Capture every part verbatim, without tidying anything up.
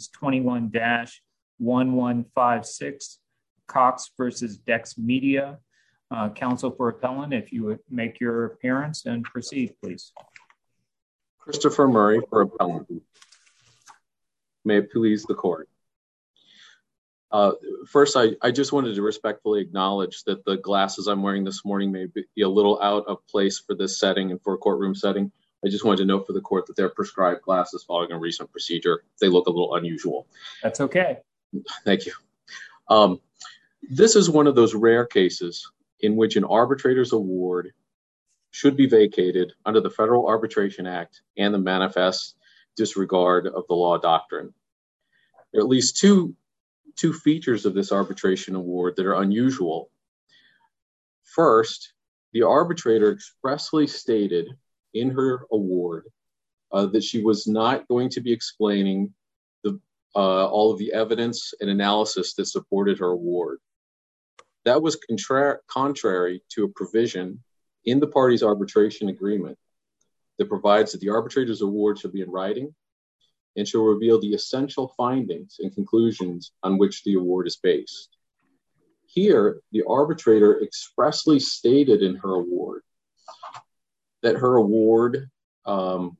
is twenty-one dash one one five six, Cox versus Dex Media. Uh, counsel for appellant, if you would make your appearance and proceed, please. Christopher Murray for appellant. May it please the court. Uh, first, I, I just wanted to respectfully acknowledge that the glasses I'm wearing this morning may be a little out of place for this setting and for a courtroom setting. I just wanted to note for the court that they're prescribed glasses following a recent procedure. They look a little unusual. That's okay. Thank you. Um, this is one of those rare cases in which an arbitrator's award should be vacated under the Federal Arbitration Act and the manifest disregard of the law doctrine. There are at least two, two features of this arbitration award that are unusual. First, the arbitrator expressly stated in her award uh, that she was not going to be explaining the, uh, all of the evidence and analysis that supported her award. That was contra- contrary to a provision in the parties' arbitration agreement that provides that the arbitrator's award shall be in writing and shall reveal the essential findings and conclusions on which the award is based. Here, the arbitrator expressly stated in her award that her award, um,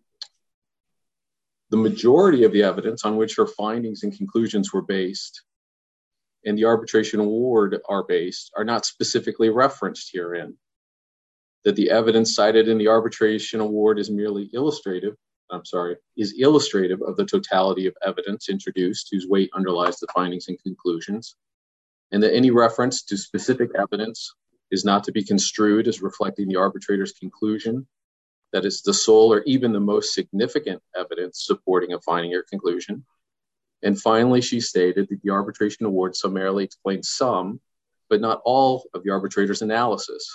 the majority of the evidence on which her findings and conclusions were based and the arbitration award are based are not specifically referenced herein. That the evidence cited in the arbitration award is merely illustrative, I'm sorry, is illustrative of the totality of evidence introduced whose weight underlies the findings and conclusions, and that any reference to specific evidence is not to be construed as reflecting the arbitrator's conclusion, that it's the sole or even the most significant evidence supporting a finding or conclusion. And finally, she stated that the arbitration award summarily explains some, but not all, of the arbitrator's analysis.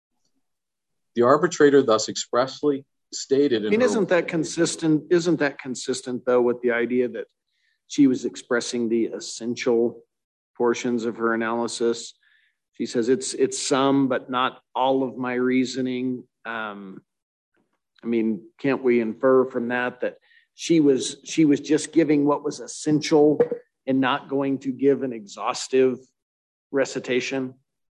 The arbitrator thus expressly stated in I mean, her isn't that consistent? Isn't that consistent, though, with the idea that she was expressing the essential portions of her analysis? She says it's it's some, but not all of my reasoning. Um, I mean, can't we infer from that that she was she was just giving what was essential and not going to give an exhaustive recitation?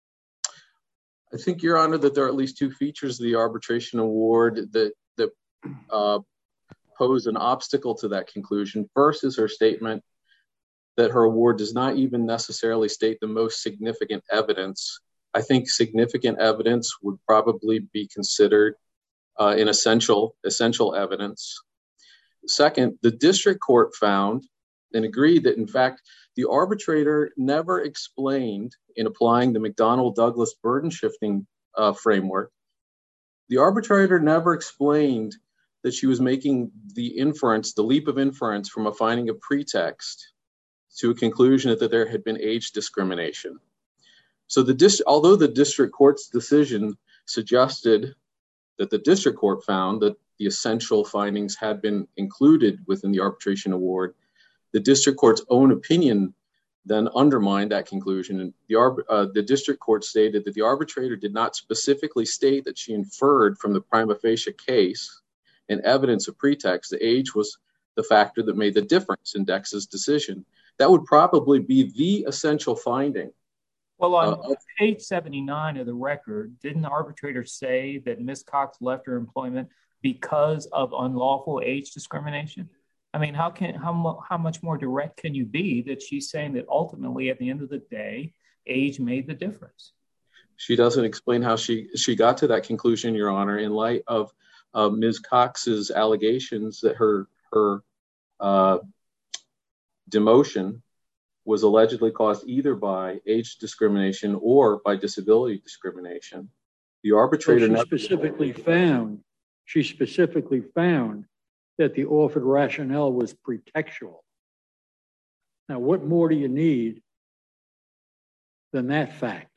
I think, Your Honor, that there are at least two features of the arbitration award that that uh, pose an obstacle to that conclusion. First is her statement that her award does not even necessarily state the most significant evidence. I think significant evidence would probably be considered uh, an essential essential evidence. Second, the district court found and agreed that, in fact, the arbitrator never explained in applying the McDonnell-Douglas burden shifting uh, framework, the arbitrator never explained that she was making the inference, the leap of inference from a finding of pretext to a conclusion that, that there had been age discrimination. So the dis- although the district court's decision suggested that the district court found that the essential findings had been included within the arbitration award, the district court's own opinion then undermined that conclusion. And the, uh, the district court stated that the arbitrator did not specifically state that she inferred from the prima facie case and evidence of pretext that age was the factor that made the difference in Dex's decision. That would probably be the essential finding. Well, on uh, page seventy-nine of the record, didn't the arbitrator say that Miz Cox left her employment because of unlawful age discrimination? I mean, how can how how much more direct can you be that she's saying that ultimately, at the end of the day, age made the difference? She doesn't explain how she she got to that conclusion, Your Honor, in light of uh, Miz Cox's allegations that her her uh, demotion was allegedly caused either by age discrimination or by disability discrimination. The arbitrator so she specifically found she specifically found that the offered rationale was pretextual. Now, what more do you need than that fact?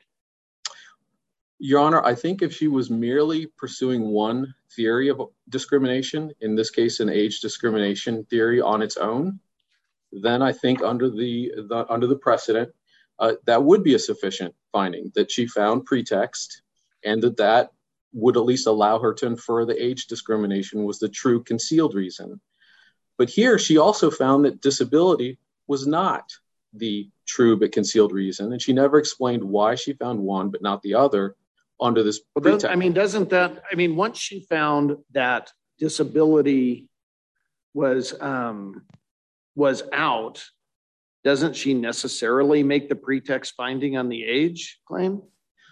Your Honor, I think if she was merely pursuing one theory of discrimination, in this case, an age discrimination theory on its own, then I think under the, the under the precedent, uh, that would be a sufficient finding that she found pretext and that that would at least allow her to infer the age discrimination was the true concealed reason. But here she also found that disability was not the true but concealed reason, and she never explained why she found one but not the other under this well, pretext. I mean, doesn't that, I mean, once she found that disability was um, was out, doesn't she necessarily make the pretext finding on the age claim?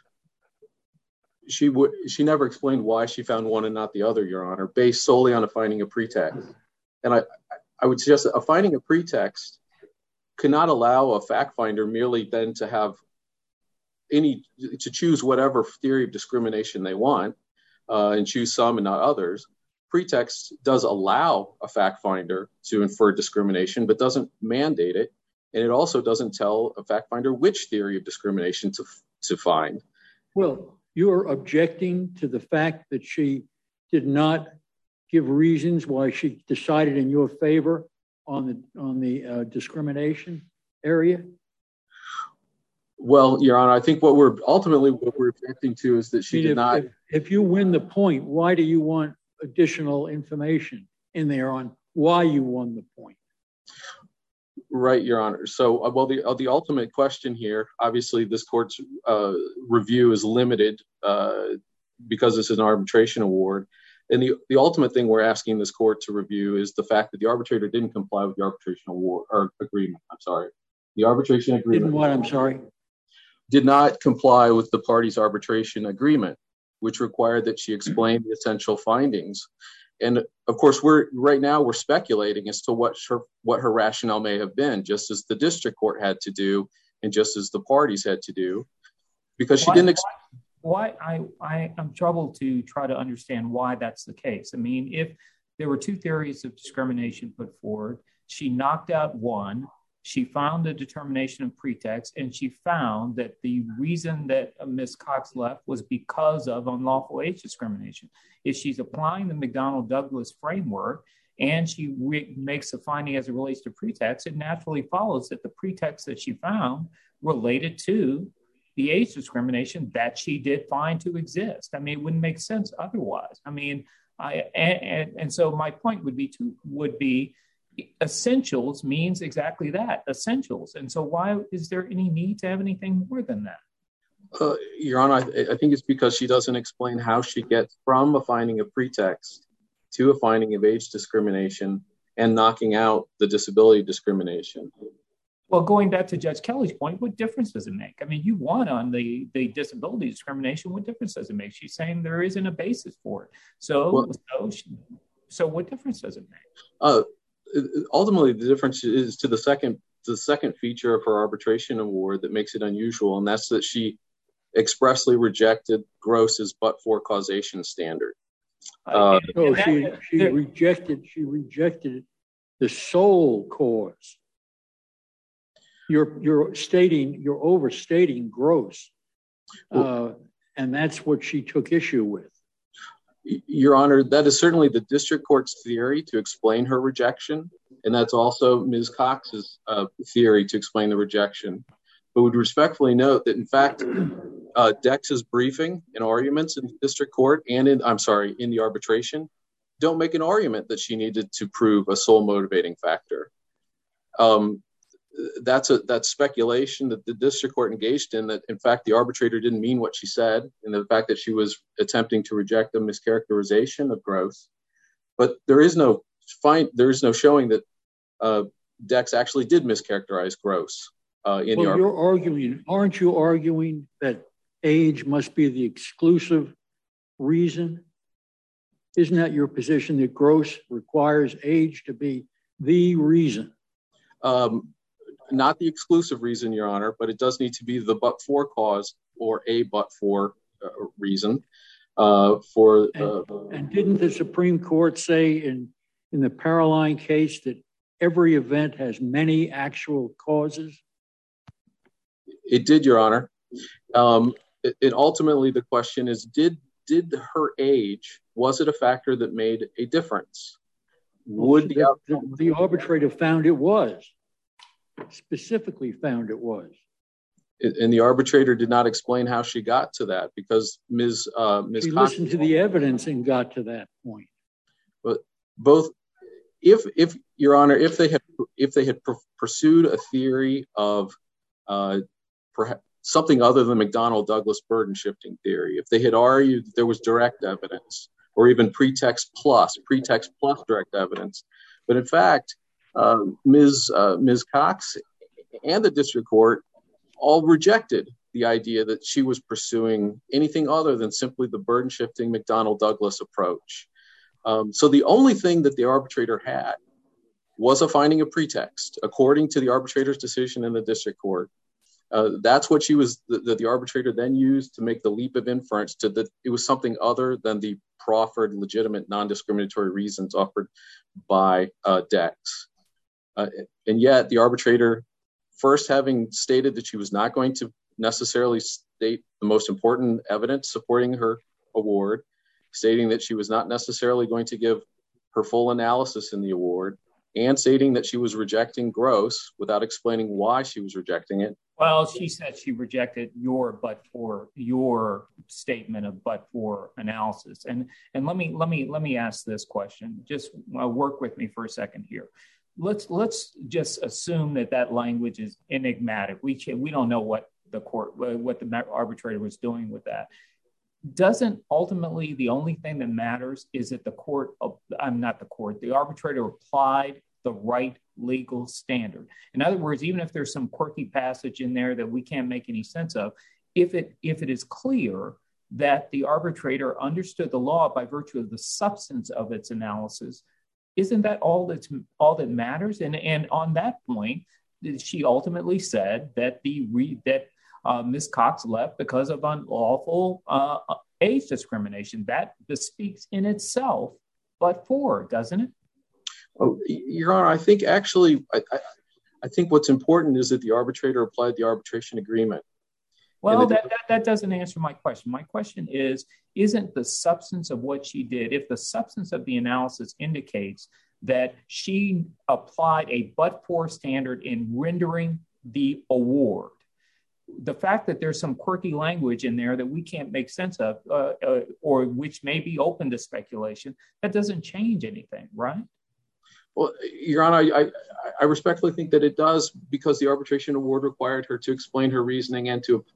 She would. She never explained why she found one and not the other, Your Honor, based solely on a finding of pretext. And I, I would suggest that a finding of pretext cannot allow a fact finder merely then to have any to choose whatever theory of discrimination they want uh, and choose some and not others. Pretext does allow a fact finder to infer discrimination, but doesn't mandate it. And it also doesn't tell a fact finder which theory of discrimination to to find. Well, you're objecting to the fact that she did not give reasons why she decided in your favor on the on the uh, discrimination area? Well, Your Honor, I think what we're ultimately what we're objecting to is that she I mean, did if, not. If, if you win the point, why do you want additional information in there on why you won the point? Right, Your Honor. So, uh, well, the uh, the ultimate question here, obviously, this court's uh, review is limited uh, because this is an arbitration award. And the, the ultimate thing we're asking this court to review is the fact that the arbitrator didn't comply with the arbitration award or agreement. I'm sorry. The arbitration agreement. Didn't what? I'm sorry. Did not comply with the party's arbitration agreement, which required that she explain the essential findings. And of course, we're right now we're speculating as to what her what her rationale may have been, just as the district court had to do, and just as the parties had to do, because she why, didn't. Ex- why, why I I am troubled to try to understand why that's the case. I mean, if there were two theories of discrimination put forward, she knocked out one. She found a determination of pretext, and she found that the reason that Miz Cox left was because of unlawful age discrimination. If she's applying the McDonnell-Douglas framework and she re- makes a finding as it relates to pretext, it naturally follows that the pretext that she found related to the age discrimination that she did find to exist. I mean, it wouldn't make sense otherwise. I mean, I and, and, and so my point would be to would be. Essentials means exactly that, essentials. And so why is there any need to have anything more than that? Uh, Your Honor, I, I think it's because she doesn't explain how she gets from a finding of pretext to a finding of age discrimination and knocking out the disability discrimination. Well, going back to Judge Kelly's point, what difference does it make? I mean, you won on the, the disability discrimination. What difference does it make? She's saying there isn't a basis for it. So, well, so, she, so what difference does it make? Uh, Ultimately, the difference is to the second the second feature of her arbitration award that makes it unusual, and that's that she expressly rejected Gross's but-for causation standard. Uh, so she she rejected she rejected the sole cause. You're you're stating you're overstating Gross, uh, and that's what she took issue with. Your Honor, that is certainly the district court's theory to explain her rejection, and that's also Miz Cox's uh, theory to explain the rejection. But would respectfully note that, in fact, uh, Dex's briefing and arguments in the district court and in, I'm sorry, in the arbitration, don't make an argument that she needed to prove a sole motivating factor. Um, that's a that's speculation that the district court engaged in, that in fact the arbitrator didn't mean what she said, and the fact that she was attempting to reject the mischaracterization of Gross. But there is no find there is no showing that uh, Dex actually did mischaracterize Gross. Uh, in well, the you're arguing, aren't you arguing that age must be the exclusive reason? Isn't that your position, that Gross requires age to be the reason? Um, Not the exclusive reason, Your Honor, but it does need to be the but-for cause or a but-for uh, reason. Uh, for uh, and, and didn't the Supreme Court say in, in the Paroline case that every event has many actual causes? It did, Your Honor. Um, it, it ultimately, the question is, did did her age, was it a factor that made a difference? Would the, the, the, the arbitrator found it was. Specifically found it was. And the arbitrator did not explain how she got to that, because Miz Uh, Miz She Cox listened to the evidence and got to that point. But both, if if Your Honor, if they had if they had pr- pursued a theory of uh, perhaps something other than McDonnell-Douglas burden shifting theory, if they had argued that there was direct evidence or even pretext plus, pretext plus direct evidence, but in fact, uh, Miz Uh, Miz Cox and the district court all rejected the idea that she was pursuing anything other than simply the burden shifting McDonnell-Douglas approach. Um, so the only thing that the arbitrator had was a finding of pretext, according to the arbitrator's decision in the district court. Uh, that's what she was, that the, the arbitrator then used to make the leap of inference to that it was something other than the proffered legitimate non-discriminatory reasons offered by uh, Dex. Uh, and yet the arbitrator, first having stated that she was not going to necessarily state the most important evidence supporting her award, stating that she was not necessarily going to give her full analysis in the award, and stating that she was rejecting gross without explaining why she was rejecting it. Well, she said she rejected your but for your statement of but for analysis. And and let me let me let me ask this question. Just uh, work with me for a second here. Let's let's just assume that that language is enigmatic. We can, we don't know what the court what the arbitrator was doing with that. Doesn't ultimately the only thing that matters is that the court, I'm not the court, the arbitrator applied the right legal standard. In other words, even if there's some quirky passage in there that we can't make any sense of, if it if it is clear that the arbitrator understood the law by virtue of the substance of its analysis, isn't that all that's all that matters? And and on that point, she ultimately said that the re, that uh, Miz Cox left because of unlawful uh, age discrimination. That bespeaks in itself, but for, doesn't it? Oh, Your Honor, I think actually, I, I, I think what's important is that the arbitrator applied the arbitration agreement. Well, that, that that doesn't answer my question. My question is, isn't the substance of what she did, if the substance of the analysis indicates that she applied a but-for standard in rendering the award, the fact that there's some quirky language in there that we can't make sense of, uh, uh, or which may be open to speculation, that doesn't change anything, right? Well, Your Honor, I, I, I respectfully think that it does, because the arbitration award required her to explain her reasoning and to,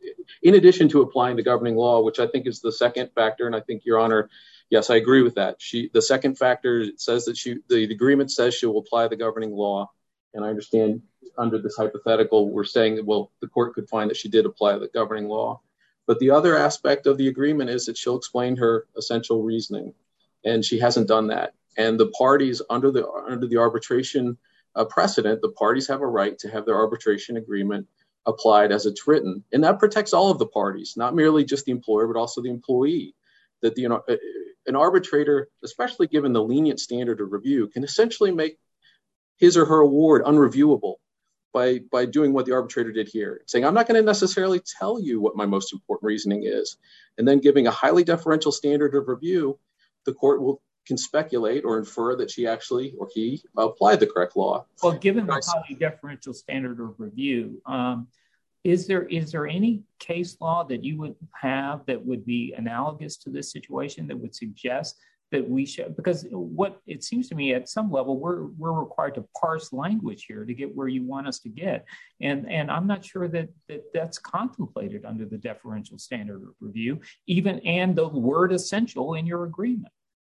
in addition to applying the governing law, which I think is the second factor. And I think, Your Honor, yes, I agree with that. She, the second factor says that she, the, the agreement says she will apply the governing law. And I understand under this hypothetical, we're saying that, well, the court could find that she did apply the governing law. But the other aspect of the agreement is that she'll explain her essential reasoning, and she hasn't done that. And the parties under the under the arbitration uh, precedent, the parties have a right to have their arbitration agreement applied as it's written. And that protects all of the parties, not merely just the employer, but also the employee. That the, you know, an arbitrator, especially given the lenient standard of review, can essentially make his or her award unreviewable by, by doing what the arbitrator did here, saying, I'm not going to necessarily tell you what my most important reasoning is. And then giving a highly deferential standard of review, the court will can speculate or infer that she actually or he applied the correct law. Well, given the highly deferential standard of review, um, is there is there any case law that you would have that would be analogous to this situation that would suggest that we should? Because what it seems to me at some level, we're we're required to parse language here to get where you want us to get, and and I'm not sure that that that's contemplated under the deferential standard of review, even and the word essential in your agreement.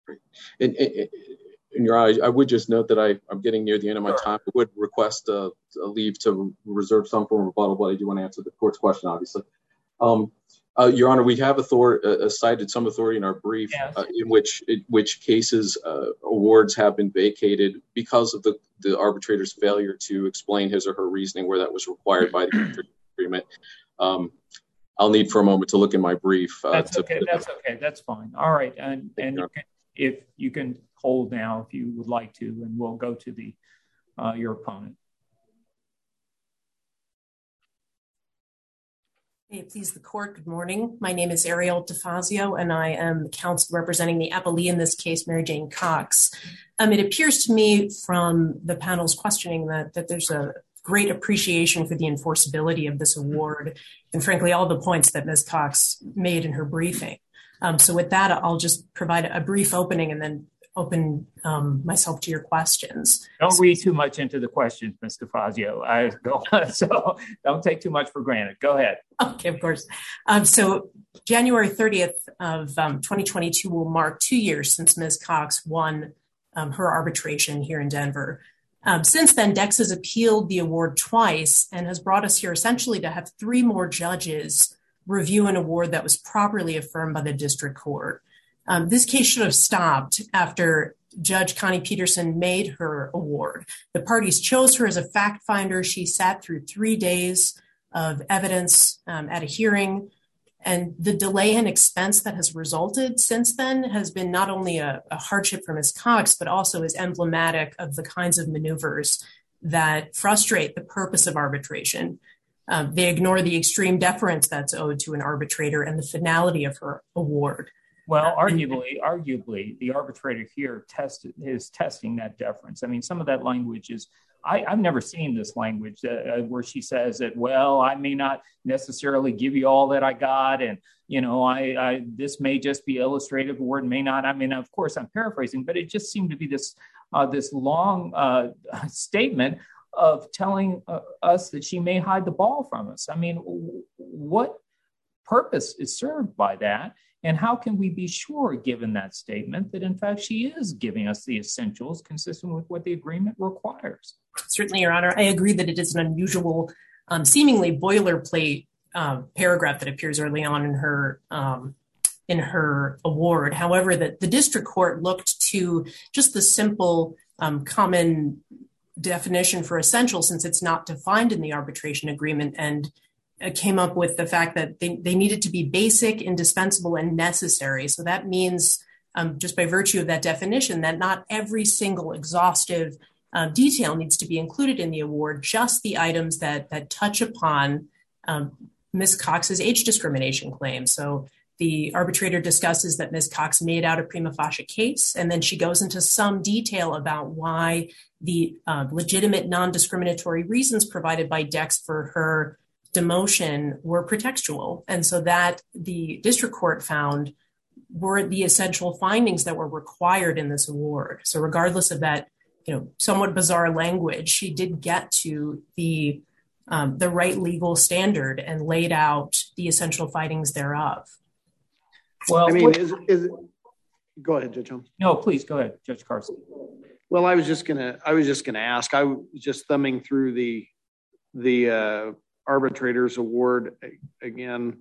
And, and, and Your Honor, I would just note that I, I'm getting near the end of my sure. time. I would request a, a leave to reserve some form of rebuttal, but I do want to answer the court's question, obviously. Um, uh, Your Honor, we have author- uh, cited some authority in our brief yes. uh, in which in which cases uh, awards have been vacated because of the, the arbitrator's failure to explain his or her reasoning where that was required by the agreement. Um, I'll need for a moment to look in my brief. Uh, that's to, okay. That's okay. That's fine. All right. And, and you can, if you can hold now, if you would like to, and we'll go to the uh, your opponent. May it please the court. Good morning. My name is Ariel DeFazio, and I am the counsel representing the appellee in this case, Mary Jane Cox. Um, it appears to me from the panel's questioning that, that there's a great appreciation for the enforceability of this award, and frankly, all the points that Miz Cox made in her briefing. Um, so with that, I'll just provide a brief opening and then open um, myself to your questions. Don't read too much into the questions, Miz DeFazio. I go so don't take too much for granted. Go ahead. Okay, of course. Um, so January thirtieth of um, twenty twenty-two will mark two years since Miz Cox won um, her arbitration here in Denver. Um, since then, Dex has appealed the award twice and has brought us here essentially to have three more judges review an award that was properly affirmed by the district court. Um, this case should have stopped after Judge Connie Peterson made her award. The parties chose her as a fact finder. She sat through three days of evidence um, at a hearing, and the delay and expense that has resulted since then has been not only a, a hardship for Miz Cox, but also is emblematic of the kinds of maneuvers that frustrate the purpose of arbitration. Um, they ignore the extreme deference that's owed to an arbitrator and the finality of her award. Well, arguably, arguably, the arbitrator here tested is testing that deference. I mean, some of that language is, I, I've never seen this language uh, where she says that, well, I may not necessarily give you all that I got. And, you know, I, I this may just be illustrative, the word may not. I mean, of course, I'm paraphrasing, but it just seemed to be this uh, this long uh, statement of telling uh, us that she may hide the ball from us. I mean, what purpose is served by that? And how can we be sure, given that statement, that in fact she is giving us the essentials consistent with what the agreement requires? Certainly, Your Honor. I agree that it is an unusual, um, seemingly boilerplate uh, paragraph that appears early on in her um, in her award. However, that the district court looked to just the simple um, common definition for essential, since it's not defined in the arbitration agreement, and came up with the fact that they, they needed to be basic, indispensable, and necessary. So that means, um, just by virtue of that definition, that not every single exhaustive uh, detail needs to be included in the award, just the items that that touch upon um, Miz Cox's age discrimination claim. So the arbitrator discusses that Miz Cox made out a prima facie case, and then she goes into some detail about why the uh, legitimate non-discriminatory reasons provided by Dex for her demotion were pretextual. And so that the district court found were the essential findings that were required in this award. So regardless of that, you know, somewhat bizarre language, she did get to the um, the right legal standard and laid out the essential findings thereof. Well, I mean, what, is, is it, go ahead, Judge Holmes. No, please go ahead, Judge Carson. Well, I was just gonna, I was just gonna ask. I was just thumbing through the the uh, arbitrator's award again,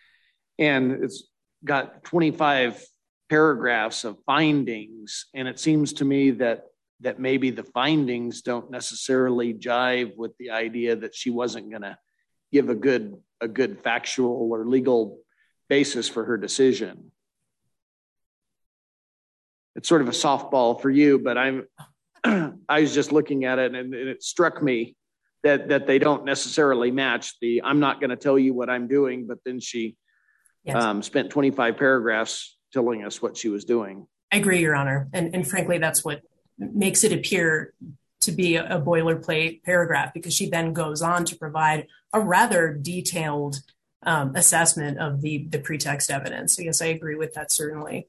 and it's got twenty-five paragraphs of findings, and it seems to me that that maybe the findings don't necessarily jive with the idea that she wasn't going to give a good a good factual or legal basis for her decision. It's sort of a softball for you, but I'm I was just looking at it, and, and it struck me that that they don't necessarily match the I'm not going to tell you what I'm doing, but then she yes. um, spent twenty-five paragraphs telling us what she was doing. I agree, Your Honor. And, and frankly, that's what makes it appear to be a, a boilerplate paragraph, because she then goes on to provide a rather detailed um, assessment of the, the pretext evidence. So yes, I agree with that, certainly.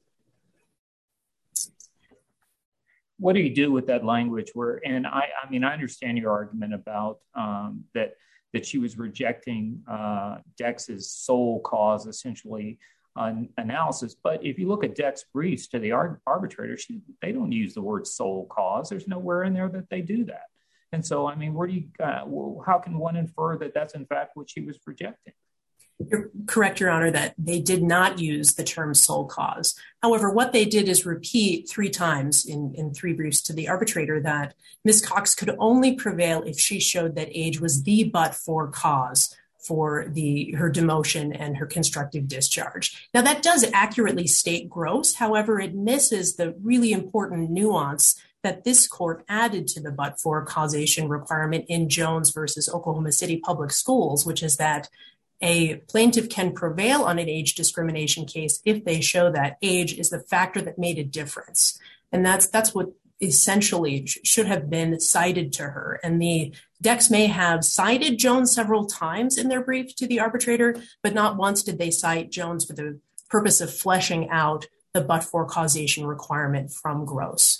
What do you do with that language where, and I, I mean, I understand your argument about um, that, that she was rejecting uh, Dex's sole cause, essentially, uh, analysis. But if you look at Dex briefs to the ar- arbitrator, she, they don't use the word sole cause. There's nowhere in there that they do that. And so, I mean, where do you, uh, well, how can one infer that that's in fact what she was rejecting? You're correct, Your Honor, that they did not use the term sole cause. However, what they did is repeat three times in, in three briefs to the arbitrator that Miz Cox could only prevail if she showed that age was the but-for cause for the her demotion and her constructive discharge. Now, that does accurately state gross. However, it misses the really important nuance that this court added to the but-for causation requirement in Jones versus Oklahoma City Public Schools, which is that a plaintiff can prevail on an age discrimination case if they show that age is the factor that made a difference. And that's that's what essentially should have been cited to her. And the Dex may have cited Jones several times in their brief to the arbitrator, but not once did they cite Jones for the purpose of fleshing out the but-for causation requirement from Gross.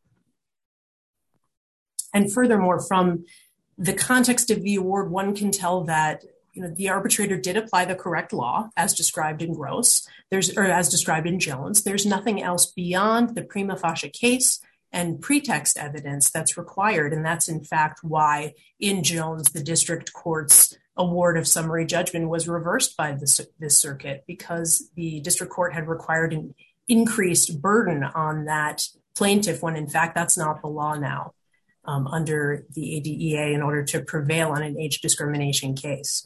And furthermore, from the context of the award, one can tell that you know, the arbitrator did apply the correct law as described in Gross, there's, or as described in Jones. There's nothing else beyond the prima facie case and pretext evidence that's required. And that's in fact why in Jones, the district court's award of summary judgment was reversed by this, this circuit because the district court had required an increased burden on that plaintiff when in fact that's not the law now um, under the A D E A in order to prevail on an age discrimination case.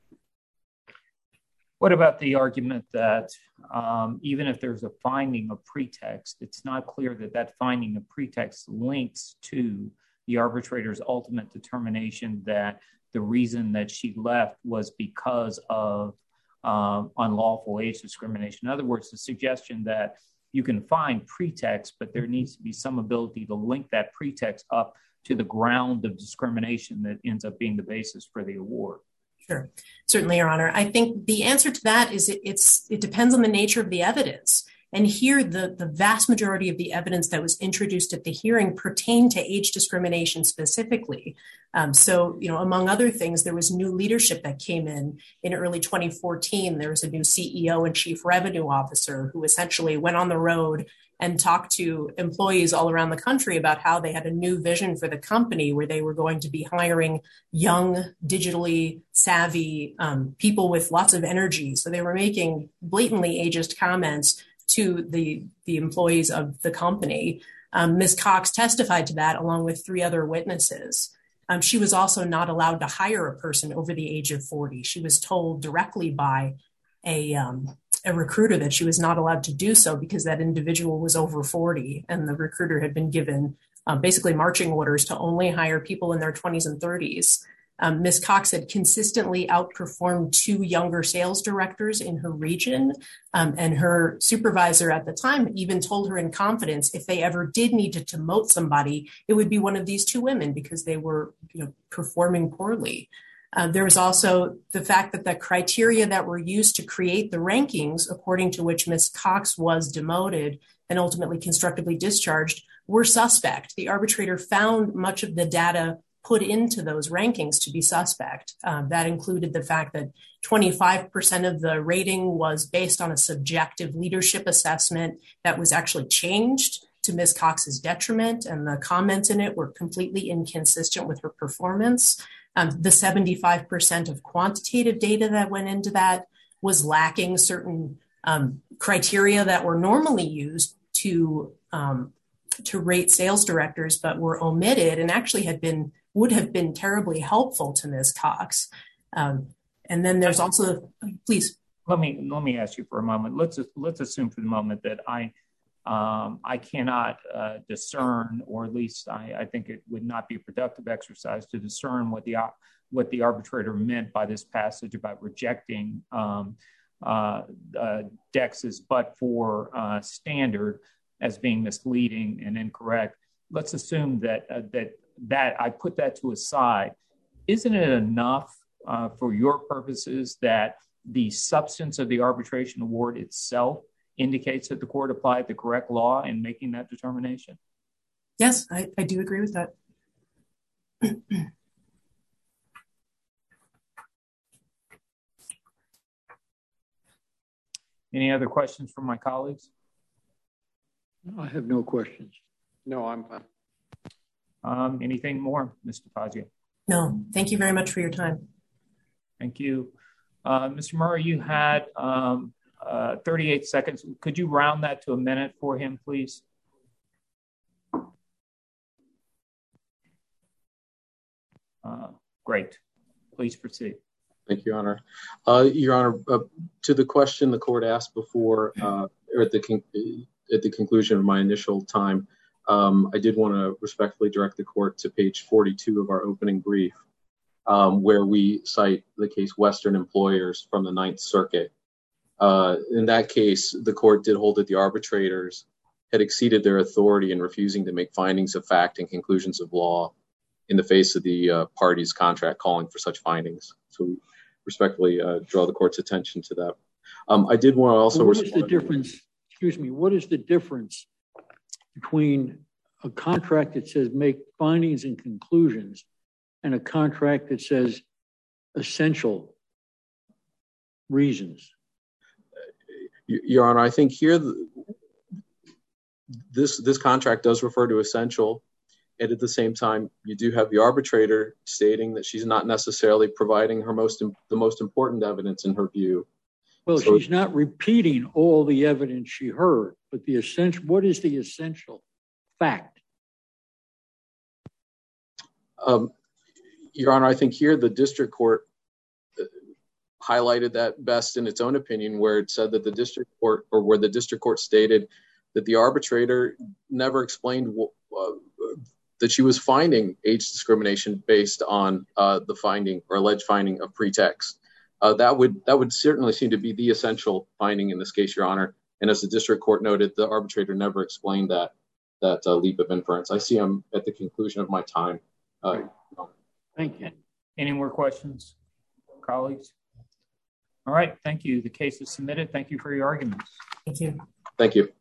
What about the argument that um, even if there's a finding of pretext, it's not clear that that finding of pretext links to the arbitrator's ultimate determination that the reason that she left was because of um, unlawful age discrimination? In other words, the suggestion that you can find pretext, but there needs to be some ability to link that pretext up to the ground of discrimination that ends up being the basis for the award. Sure. Certainly, Your Honor. I think the answer to that is it, it's it depends on the nature of the evidence. And here, the, the vast majority of the evidence that was introduced at the hearing pertained to age discrimination specifically. Um, so, you know, among other things, there was new leadership that came in in early twenty fourteen. There was a new C E O and chief revenue officer who essentially went on the road and talked to employees all around the country about how they had a new vision for the company where they were going to be hiring young, digitally savvy um, people with lots of energy. So they were making blatantly ageist comments to the, the employees of the company. Um, Miz Cox testified to that along with three other witnesses. Um, she was also not allowed to hire a person over the age of forty. She was told directly by a um, a recruiter that she was not allowed to do so because that individual was over forty, and the recruiter had been given uh, basically marching orders to only hire people in their twenties and thirties. Um, Miz Cox had consistently outperformed two younger sales directors in her region, um, and her supervisor at the time even told her in confidence if they ever did need to demote somebody, it would be one of these two women because they were, you know, performing poorly. Uh, there was also the fact that the criteria that were used to create the rankings, according to which Miz Cox was demoted and ultimately constructively discharged, were suspect. The arbitrator found much of the data put into those rankings to be suspect. Uh, that included the fact that twenty-five percent of the rating was based on a subjective leadership assessment that was actually changed to Miz Cox's detriment, and the comments in it were completely inconsistent with her performance. Um, the seventy-five percent of quantitative data that went into that was lacking certain um, criteria that were normally used to um, to rate sales directors, but were omitted and actually had been would have been terribly helpful to Miz Cox. Um, and then there's also, please. Let me let me ask you for a moment. Let's let's assume for the moment that I um, I cannot uh, discern, or at least I, I think it would not be a productive exercise to discern what the what the arbitrator meant by this passage about rejecting um, uh, uh, Dex's but for uh, standard as being misleading and incorrect. Let's assume that uh, that that I put that to a side. Isn't it enough uh, for your purposes that the substance of the arbitration award itself indicates that the court applied the correct law in making that determination? Yes, I, I do agree with that. Any other questions from my colleagues? I have no questions. No, I'm fine. Um, anything more, Mister Fazio? No, thank you very much for your time. Thank you. Uh, Mister Murray, you had um, uh, thirty-eight seconds. Could you round that to a minute for him, please? Uh, great. Please proceed. Thank you, Your Honor. Uh, Your Honor, uh, to the question the court asked before, uh, or at the con- at the conclusion of my initial time, um, I did want to respectfully direct the court to page forty-two of our opening brief, um, where we cite the case Western Employers from the Ninth Circuit. Uh, in that case, the court did hold that the arbitrators had exceeded their authority in refusing to make findings of fact and conclusions of law in the face of the uh, party's contract calling for such findings. So we respectfully uh, draw the court's attention to that. Um, I did want to also... What was the difference? excuse me, what is the difference between a contract that says make findings and conclusions and a contract that says essential reasons? Your Honor, I think here this this contract does refer to essential, and at the same time, you do have the arbitrator stating that she's not necessarily providing her most the most important evidence in her view. Well, so, she's not repeating all the evidence she heard, but the essential. What is the essential fact? Um, Your Honor, I think here the district court highlighted that best in its own opinion, where it said that the district court, or where the district court stated that the arbitrator never explained uh, that she was finding age discrimination based on uh, the finding or alleged finding of pretext. Uh, that would that would certainly seem to be the essential finding in this case, Your Honor. And as the district court noted, the arbitrator never explained that that uh, leap of inference. I see I'm at the conclusion of my time. Uh, Thank you. Any more questions, colleagues? All right, thank you. The case is submitted. Thank you for your arguments. Thank you. Thank you.